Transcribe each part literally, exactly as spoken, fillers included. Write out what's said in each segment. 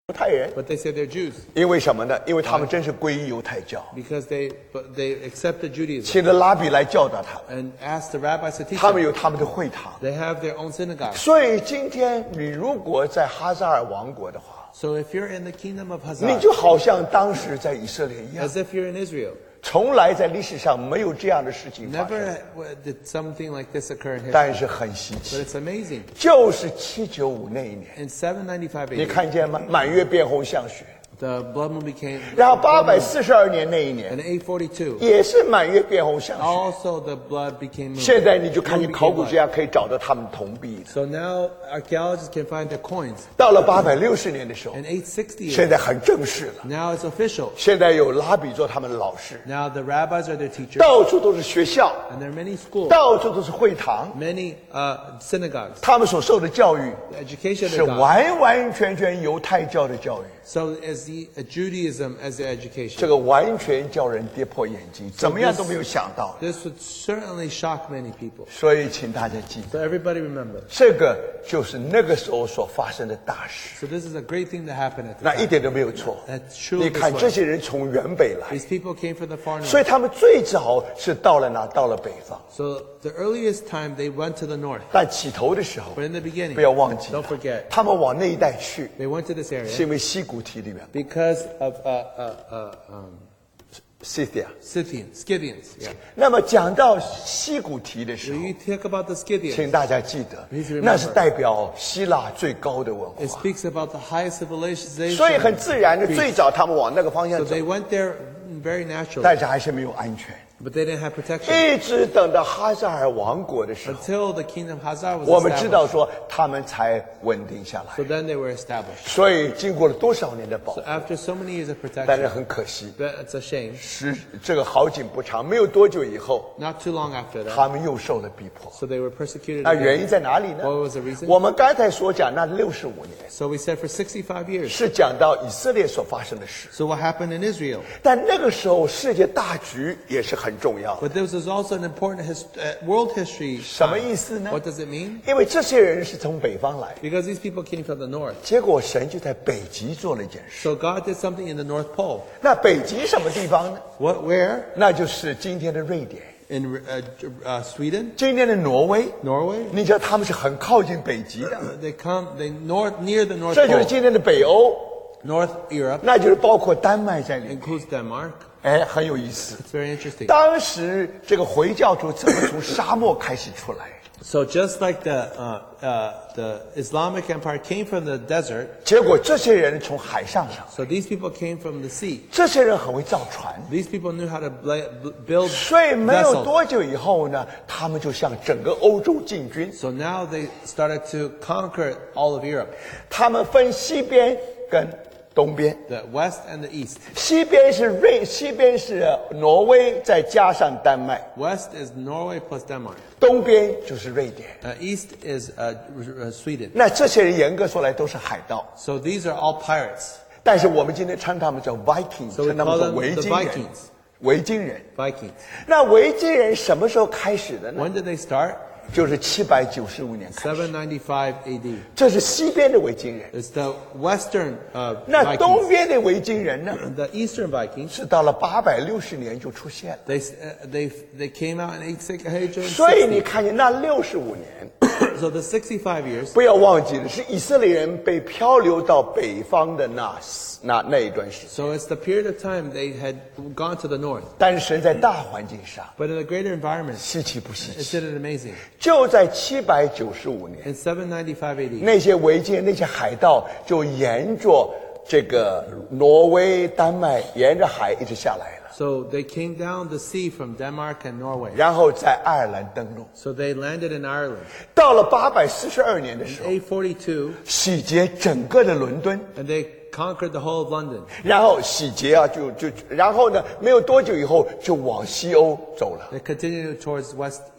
犹太人， but they say they're Jews 因为什么呢？因为他们真是皈依犹太教， because they but they accepted Judaism 请了拉比来教导他们， and asked the rabbis to teach 他们 them. 有他们的会堂。 They have their own synagogue. 所以今天你如果在哈萨尔王国的话， So if you're in the kingdom of 你 Hazar, 就好像当时在以色列一样， as if you're in Israel, 从来在历史上没有这样的事情发生， never did something like this occur in history. 但是很稀 But 奇， it's amazing. 就是七九五那一年， In seven ninety-five 你 A D, 看见吗？满月变红像雪。 the blood moon became. 然后八 blood 百 moon. 四十二年那一年 And eight forty-two, 也是满月变红像雪。 also the blood became moon. 现在你就看见 Moon 考 became 古 blood. 学家可以找到他们铜币的。 So now archaeologists can find their coins. 到了八百六十年的时候， In eight sixty, 现在很正式了。 now it's official. 现在有拉比做他们的老师， Now the rabbis are their teachers, 到处都是学校， and there are many schools, 到处都是会堂， many uh, synagogues. 他们所受的教育 The education 是 they got. 完完全全犹太教的教育， So as the uh, Judaism as the education. 这个完全叫人跌破眼镜，怎么样都没有想到。 This would certainly shock many people. 所以请大家记得， So everybody remember. 这个就是那个时候所发生的大事， So this is a great thing that happened at the 那一 time. 点都没有错。 That's true 你 this 看 way. 这些人从原北来， These people came from the far 所以 north. 他们最早是到了哪？到了北方。 So the earliest time they went to the north. 但起头的时候， But in the beginning, 不要忘记 don't forget, 他们往那一带去， they went to this 是 area 因为西古提的缘故 because of uh, uh, uh, um, Scythia。 Scythians, Scythians. Yeah. 那么讲到西古提的时 So 候， you talk about the Scythians. 请大家记得 Please，remember 那是代表希腊最高的文 It 化， speaks about the highest civilization. 所以很自然的，最早他们往那个方 So 向走， they went there very naturally, 但是还是没有安全。 but they didn't have protection 一直等到哈萨尔王国的时候， until the kingdom Hazar was 我们知道 established. 说他们才稳定下 So 来。 then they were established. 所以经过了多少年的保 So 护， after so many years of 但是 protection, 很可惜， but it's a shame. 时这个好景不长，没有多久以后， Not too long after that, 他们又受了逼迫。 so they were persecuted 那原 again. 因在哪里呢？ What was the reason? 我们刚才所讲那六十五年 So we said for sixty-five years. 是讲到以色列所发生的事， So what happened in Israel? 但那个时候世界大局也是很重要的。 But this is also an important his, uh, world history. 什么意思呢？ What does it mean? 因为这些人是从北方来， Because these people came from the north. 结果神就在北极做了一件事。 So God did something in the North Pole. 那北极什么地方呢？ What? Where? 那就是今天的瑞典， In uh, uh, Sweden, 今天的挪威。 Norway. 你知道他们是很靠近北极的， They come. They north near the North 这就是 Pole. 今天的北欧， North Europe 那就是包括丹麦在里面。 includes Denmark. 哎，很有意思。 It's very interesting. 当时这个回教徒怎么从沙漠开始出来？ So just like the uh, uh, the Islamic Empire came from the desert, 结果这些人从海上上， so these people came from the sea. 这些人很会造船， These people knew how to bla- build 所以没有 vessels. 多久以后呢，他们就向整个欧洲进军。 So now they started to conquer all of Europe, 他们分西边跟东边， the west and the east. 西边是瑞，西边是挪威，再加上丹麦， West is Norway plus Denmark. 东边就是瑞典。 Uh, east is uh, uh, Sweden. 那这些人严格说来都是海盗， So these are all pirates. 但是我们今天称他们叫 Viking， So we 称他们 call 做 them 维 the 京人。 Vikings. 维京人， Vikings. 那维京人什么时候开始的呢？ When did they start? 就是七百九十五年开始， seven ninety-five A D. 这是西边的维京人。 It's the western uh, 那东 Vikings. 边的维京人呢？ The eastern Vikings. 是到了八百六十年就出现了。 They uh, they they came out in eight sixty. 所以你看见那六十五年， So the sixty-five years. 不要忘记了，是以色列人被漂流到北方的那那那一段时间。 So it's the period of time they had gone to the north. 但是神在大环境上 But in a greater environment, 稀奇不稀 it 奇， did it amazing. 就在七百九十五年， In seven ninety-five A D. 那些维京那些海盗就沿着这个挪威、丹麦，沿着海一直下来了， So they came down the sea from Denmark and Norway. 然后在爱尔兰登陆。 So they landed in Ireland. 到了八百四十二年的时候， eight forty-two, 洗劫整个的伦敦。 and they conquered the whole of London. 然后洗劫啊，就就然后呢，没有多久以后就往西欧走了。 They continued towards West Europe.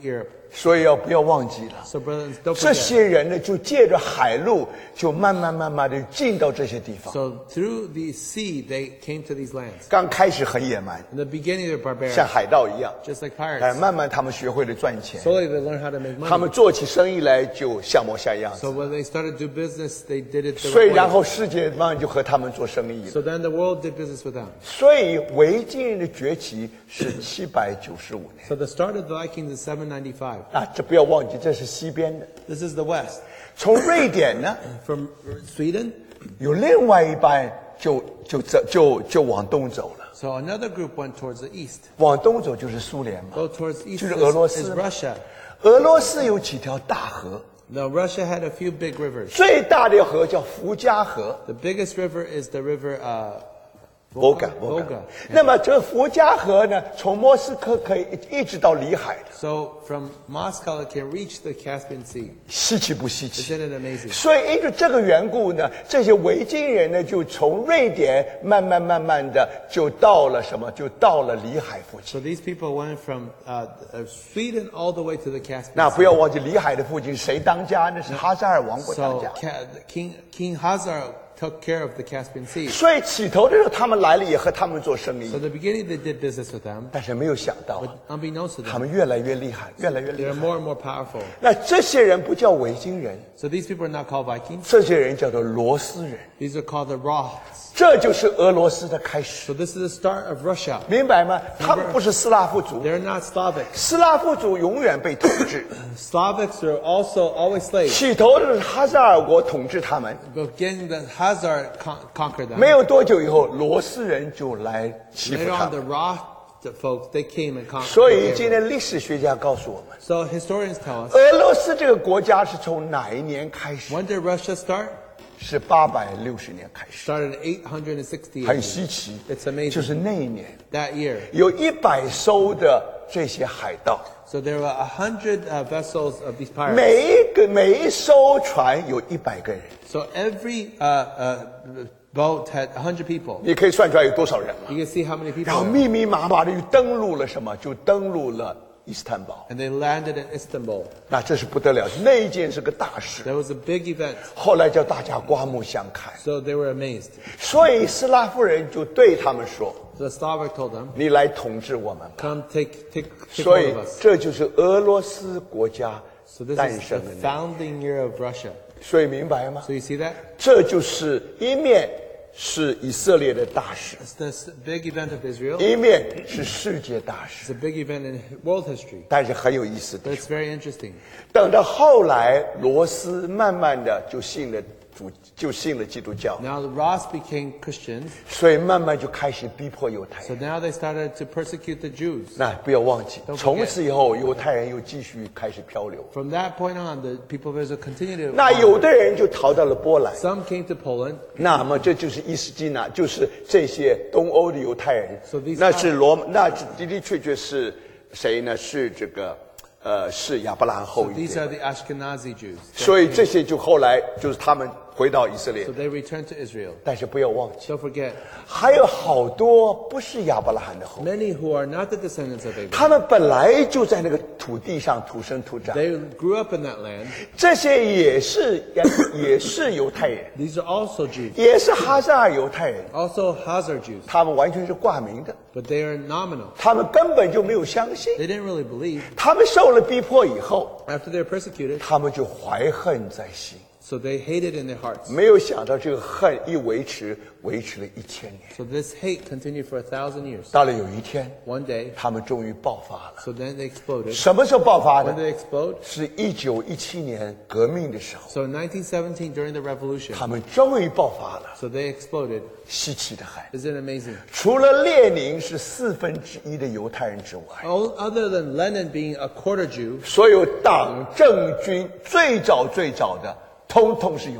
所以要不要忘记了？ So brothers, don't 这 forget. 些人呢，就借着海路，就慢慢慢慢的进到这些地方。 So through the sea, they came to these lands. 刚开始很野蛮， In the beginning, they're 像 barbaric, 海盗一样， just like 哎， pirates. 慢慢他们学会了赚钱， Slowly, they learned how to make 他们 money. 做起生意来就像模像样子， So when they started to do business, they did it the 所以 right 然 way. 后世界慢慢就和他们做生意了。 So then the world did business with them. 所以维京人的崛起是七百九十五年 So the start of the Vikings is seven ninety-five. 啊，这不要忘记，这是西边的。 This is the west. 从瑞典呢， From Sweden, 有另外一班就就走就就往东走了， so another group went towards the east. 往东走就是苏联嘛。 Go towards east 就是 is, 俄罗 is 斯嘛。 Russia. 俄罗斯有几条大河， Now Russia had a few big rivers. 最大的河叫伏加河 The biggest river is the river uh, ，Volga Volga. 那么这伏加河呢，从莫斯科可以一直到里海的， So from Moscow, it can reach the Caspian Sea. 稀奇不稀奇？ Isn't it amazing? 所以因着这个缘故呢，这些维京人呢，就从瑞典慢慢慢慢的就到了什么？就到了里海附近。 So these people went from uh, uh, Sweden all the way to the Caspian 那 Sea. 不要忘记里海的附近谁当家？那是哈扎尔王国当 So 家。 Ca- King King Hazar took care of the Caspian Sea. 所以起头的时候，他们来了也和他们做生意 So，in the beginning, they did business with them, 但是没有想到， but unbeknownst to 他 them, 们越来越厉害，越来越厉 they're 害。 more and more powerful. 那这些人不叫维京人， So these people are not called Vikings. 这些人叫做罗斯人， These are called the Roths. 这就是俄罗斯的开始， So this is the start of Russia. 明白吗？他们不是斯拉夫族， They're not Slavic. 斯拉夫族永远被统治， Slavics are also always slaves. 起头的是哈扎尔国统治他们， Beginning the Hazar con- conquered them. 没有多久以后，罗斯人就来欺负 Later 他 on, the 们。 Roth folks, they came and conquered. 所以 them. 今天历史学家告诉我们， So historians tell us, 俄罗斯这个国家是从哪一年开始？ when did Russia start? 是八百六十年开始， Started in eight hundred sixty. 很稀奇。 It's 就 amazing. 是那一年， That year. 有一百艘的这些海盗， So there were a hundred uh, vessels of these pirates. 每一个每一艘船有一百个人， So every uh, uh, boat had a hundred people. 你可以算出来有多少人了。 You can see how many people 然后 there. 密密麻麻的就登陆了什么？就登陆了伊斯坦堡。 And they landed in Istanbul. 那这是不得了，那一件是个大事。 There was a big event. 后来叫大家刮目相看， So they were amazed. 所以斯拉夫人就对他们说 So the Slavic told them, 你来统治我们吧。 come take, take, take 所 hold 以 of us. 这就是俄罗斯国家 So this 诞 is 生 the 的那。 founding year of Russia. 所以明白吗？ So you see that? 这就是一面是以色列的大事， It's this big event of Israel. 一面是世界大事 It's，a big event in world history. 但是很有意思 But 的。 it's very interesting. 等到后来，罗斯慢慢的就信了主，就信了基督教， Now the Roths became Christians. 所以慢慢就开始逼迫犹太 So 人。 now they started to persecute the Jews. 那不要忘记 Don't，forget 从此以后，犹太人又继续开始漂流。 From that point on, the people of Israel continued to. 那有的人就逃到了波兰， Some came to Poland. 那么这就是伊斯基纳，就是这些东欧的犹太人 So these。 那是罗，那的的确确是谁呢？是这个，呃，是亚伯拉罕 So 后裔 these。are the Ashkenazi Jews. 所以这些就后来就是他们回到以色列 So，they returned to Israel. 但是不要忘记， Don't forget, 还有好多不是亚伯拉罕的后裔， many who are not the descendants of Abraham. 他们本来就在那个土地上土生土长， They grew up in that land. 这些也是也也是犹太人， These are also Jews. 也是哈萨尔犹太人， Also Hazar Jews. 他们完全是挂名的， But they are nominal. 他们根本就没有相信。 They didn't really believe. 他们受了逼迫以后， After they were persecuted, 他们就怀恨在心， so they hated in their hearts. 没有想到这个恨一维持，维持了一千年。 So this hate continued for a thousand years. 到了有一天， One day, 他们终于爆发了。 so then they exploded. 什么时候爆发 When 的？ they explode? 是一九一七年革命的时候， So in nineteen seventeen, during the revolution, 他们终于爆发了。 so they exploded. 稀奇的很， Isn't it amazing? 除了列宁是四分之一的犹太人之外， All, other than Lenin being a quarter Jew, 所有党政军最早最早的，通通是犹太人。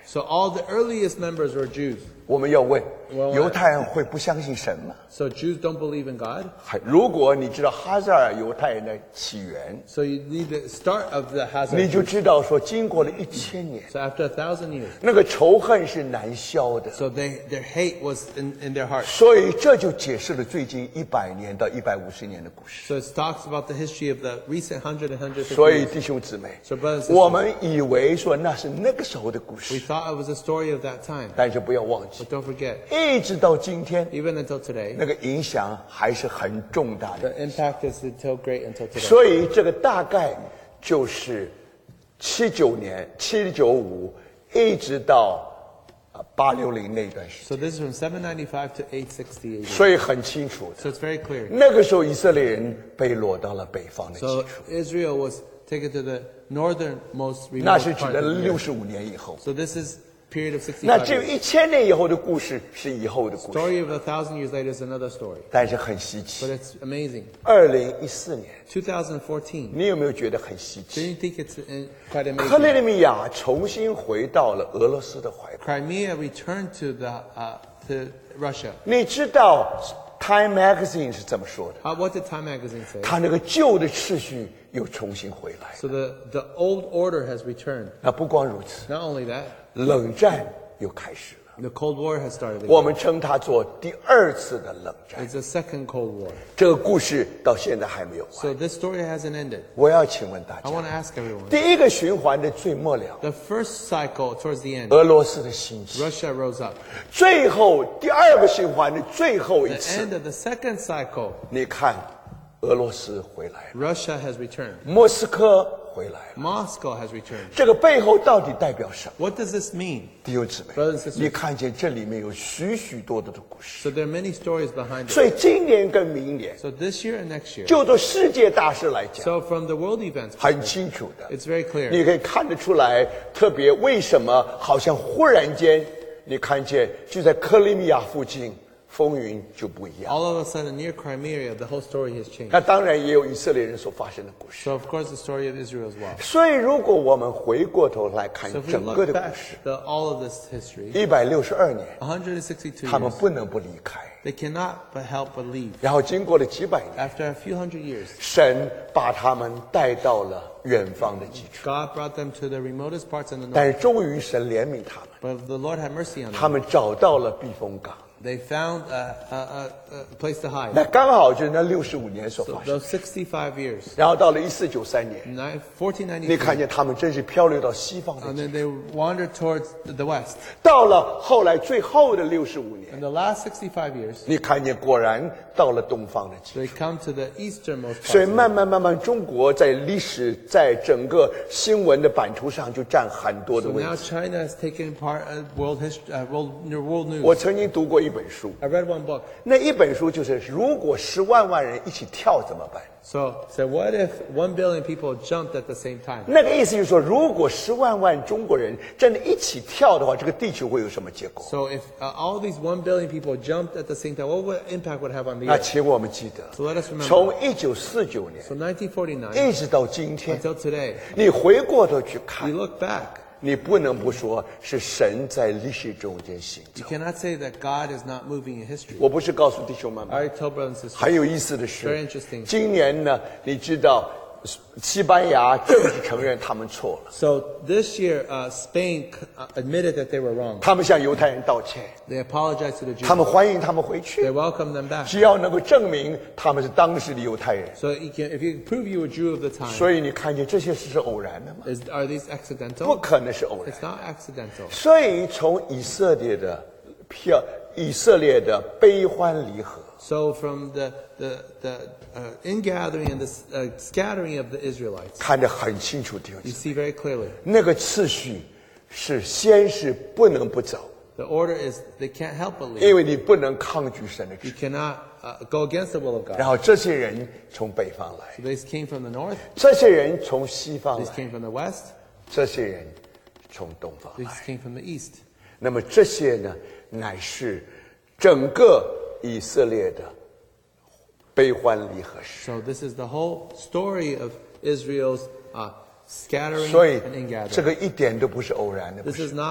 So all the earliest members were Jews. 我们要问， Well, 犹太人会不相信神吗？ So Jews don't believe in God. 还如果你知道哈萨尔犹太人的起源， So you need the start of the 你 Hazar. 就知道说，经过了一千年， So after a thousand years. 那个仇恨是难消的。 So they, their hate was in, in their hearts. 所以这就解释了最近一百年到一百五十年的故事。 So it talks about the history of the recent hundred and hundred fifty 所以 years. 弟兄姊妹， So brothers and 我 sisters, 们以为说那是那个时候的故 we 事， thought it was a story of that time. 但是不要忘记， But don't forget, 一直到今天， even until today, 那个影响还是很重大 the 的。 impact is until great until today. 所以这个大概就是七九年、七九五一直到啊八六零那段时 So this is from seven ninety-five to eight sixty A D. 间，所以很清楚的。 So it's very clear. 那个时候以色列人被落到了北方的基 So 础， Israel was taken to the northernmost 那 remote 是指 part 的 of the 六 earth. 十五年以后。 So this is period of 那 sixty-five 只有 years. 一千年以后的故事是以后的故事， Story of a thousand years later is another story. 但是很稀奇 But。it's amazing. 二零一四年， twenty fourteen. 你有没有觉得很稀 Do 奇？ you think it's uh, quite 克里 amazing? 米亚重新回到了俄罗斯的怀抱。 Crimea returned to the uh, to Russia. 你知道 Time Magazine 是怎么说的？ Uh, what did Time Magazine say? 它那个旧的秩序又重新回来。 So the, the old order has returned. 那不光如此， Not only that, 冷战又开始了。 the Cold War has started 我 again. 们称它做第二次的冷战。 It's the second Cold War. 这个故事到现在还没有完。 So this story hasn't ended. 我要请问大 I want 家， to ask everyone. 第一个循环的最末了， The first cycle towards the end, 俄罗斯的兴起； Russia rose up. 最后第二个循环的最后一 The 次， end of the second cycle, 你看，俄罗斯回来了， Russia has returned. 莫斯科回来了。 Moscow has returned. 这个背后到底代表什么？ What does this mean? 弟兄姊妹 Brothers and sisters， 你看见这里面有许许多多的故事。 So there are many stories behind it. 所以今年跟明年， So this year and next year. 就做世界大事来讲， So from the world events, 很清楚的， it's very clear. 你可以看得出来，特别为什么好像忽然间，你看见就在克里米亚附近，风云就不一样。 All of a sudden, near Crimea, the whole story has changed. 那当然也有以色列人所发生的故事。 So of course, the story of Israel as well. 所以，如果我们回过头来看 So if we 整个 look 的故 back 事， the, all of this history, 一百六十二年， one hundred sixty-two 他们 years, 不能不离开。 they cannot but help but leave. 然后经过了几百年， After a few hundred years, 神把他们带到了远方的基础。 God brought them to the remotest parts in the 但 north. 是终于神怜悯他们， But the Lord had mercy on 他 them. 们找到了避风港。 They found a, a, a, a place to hide. 那刚好就是那六十五年所 So 发生。 those sixty-five years, 然后到了一四九三年， nine- fourteen 你看 ninety-three, 见他们真是漂流到西方的 and 基 then they wandered towards the west. 到了后来最后的六十五年， In the last sixty-five years, 你看见果然到了东方的基础。 they come to the easternmost 所以 part. 慢慢慢慢，中国在历史在整个新闻的版图上就占很多的 So 位 now 置。 China has taken part of world history, uh, world, world news. 我曾经读过一本书， I read one book. 那一本书就是如果十万万人一起跳怎么办？ So, so what if one billion people jumped at the same time? 那个意思就是说，如果十万万中国人真的一起跳的话，这个地球会有什么结果？ So if uh, all these one billion people jumped at the same time, what would impact would have on the 那 earth? 请我们记得， So let us remember. 从一九四九年 So nineteen forty-nine 一直到今天， until today, 你回过头去 we 看， look back. 你不能不说是神在历史中间行 You 走。 cannot say that God is not moving in history. 我不是告诉弟兄们 I 们， already told brothers and sisters. 很有意思的 Very 是， interesting. 今年呢，你知道，西班牙正式承认他们错了， So this year, uh, Spain uh, admitted that they were wrong. 他们向犹太人道歉， They apologized to the 他 Jews. 们欢迎他们回 They 去， welcomed them back. 只要能够证明他们是当时的犹太人。 So you can, if you can prove you were Jew of the time, 所以你看见这些事是偶然的吗？ is, are these 不 accidental? 可能是偶然 It's。not accidental. 所以从以色列的票，以色列的悲欢离合， So from the, the, the uh, ingathering and the uh, scattering of the Israelites, 看得很清楚，弟兄 you 姊妹， see very clearly. 那个次序是先是不能不走， The order is they can't help but leave. 因为你不能抗拒神的 You 旨意。 cannot uh, go against the will of 然 God. 后这些人从北方来， So these came from the north, 这些人从西方 these 来， came from the west, 这些人从东方 these 来。 came from the east. 那么这些呢，乃是整个以色列的悲欢离合史。 So this is the whole story of Israel's uh, scattering 所以 and 这 ingathering. 个一点都不是偶然的，不 This 是 is not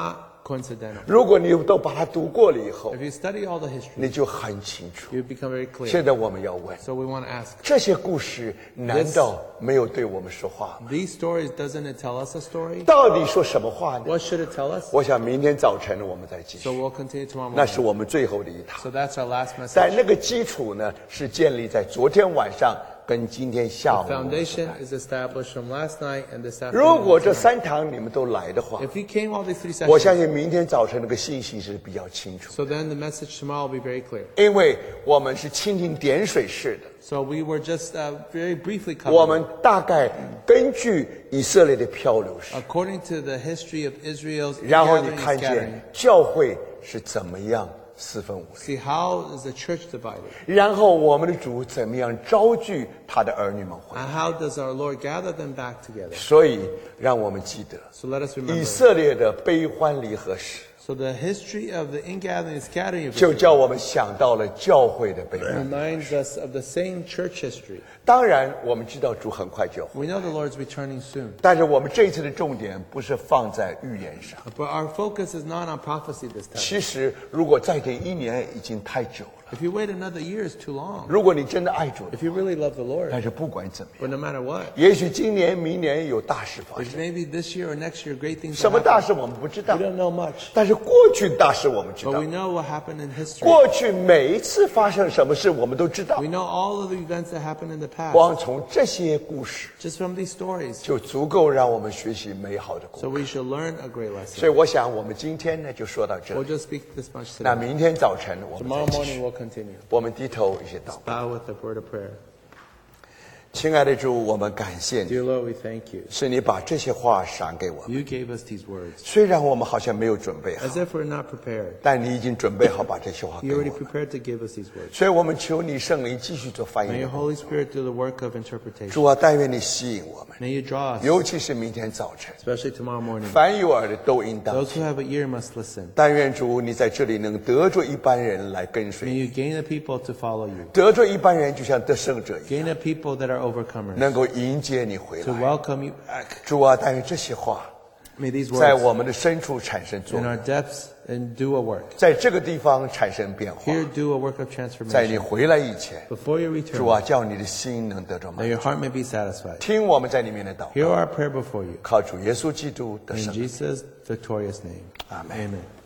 coincidental. 如果你都把它读过了以后， If you study all the history, 你就很清楚。 you become very clear. 现在我们要问， So we want to ask, 这些故事难道没有对我们说话吗？ these stories, doesn't it tell us a story? 到底说什么话呢？ What should it tell us? 我想明天早晨我们再继 So 续， we'll continue tomorrow 那 morning. 是我们最后的一堂。 So that's our last 在 message. 那个基础呢，是建立在昨天晚上跟今天下午。 Foundation is established from last night and this 如 afternoon. 果这三堂你们都来的话， If you came all these three 我相 sessions, 信明天早晨那个信息是比较清楚， so then the message tomorrow will be very clear. 因为我们是蜻蜓点水式的， So we were just uh, very briefly 我 covered. 们大概根据以色列的漂流史， According to the history of Israel's 然后你 gathering and 看 scattering, 见教会是怎么样四分五裂， see how is the church divided, 然后我们的主怎么样招聚他的儿女们回来。 and how does our Lord gather them back together. 所以让我们记得 So let us 以 remember. 色列的悲欢离合史， So the history of the ingathering and scattering of 就 Israel 叫我们想到了教会的悲欢。 reminds us of the same church history. 当然，我们知道主很快就会， We know the Lord's returning soon, 但是我们这一次的重点不是放在预言上。 but our focus is not on prophecy this time. 其实，如果再给一年已经太久了。 If you wait another year, it's too long. 如果你真的爱主的 If you really love the Lord, 但是不管怎么样， but no matter what, 也许今年、明年有大事发 if 生。 maybe this year or next year great things 什 will 么大 happen. 事我们不知道 We，don't know much, 但是过去的大事我们知 but 道 we。know what happened in history. 过去每一次发生什么事，我们都知道 We。know all of the events that happened in the past. 光从这些故事 Just from these stories. 就足够让我们学习美好的故 So 事。 we should learn a great 所以 lesson. 我想，我们今天呢就说到这 We'll 里。 just speak this much 那 today. 明天早晨我们 Tomorrow 再继 morning 续。 we'll continue. 我们低头一些祷告。 Bow with a word of prayer. 亲爱的主，我们感谢你， Dear Lord, we thank you. 是你把这些话赏给我们。 You gave us these words. 虽然我们好像没有准备好， As if we're not prepared. 但你已经准备好把这些话给 You 我 already 们。 prepared to give us these words. 所以我们求你圣灵继续做翻 May 译 your。Holy Spirit do the work of interpretation. 主啊，但愿你吸引我们， May you draw us, 尤其是明天早晨， especially tomorrow morning. 凡有耳的都应当 Those 听。 who have an ear must listen. 但愿主你在这里能得着一般人来跟 May 随， you gain the people to follow you. 得着一般人就像得胜者一样， Gain the people that are overcomers. 能够迎接你回 To 来。 welcome you back. 主啊，但愿这些话 May these 在 words 我们的深处产生作 in 用， our depths and do a work. 在这个地方产生变化。 Here do a work of 在你 transformation. 回来以前， Before you 主 return, 啊，叫你的心能得着 that 满 your 足。 heart may be satisfied. 听我们在里面的祷 Hear 告， our prayer before you. 靠主耶稣基督的 In 圣名。 Jesus' victorious name. Amen. Amen.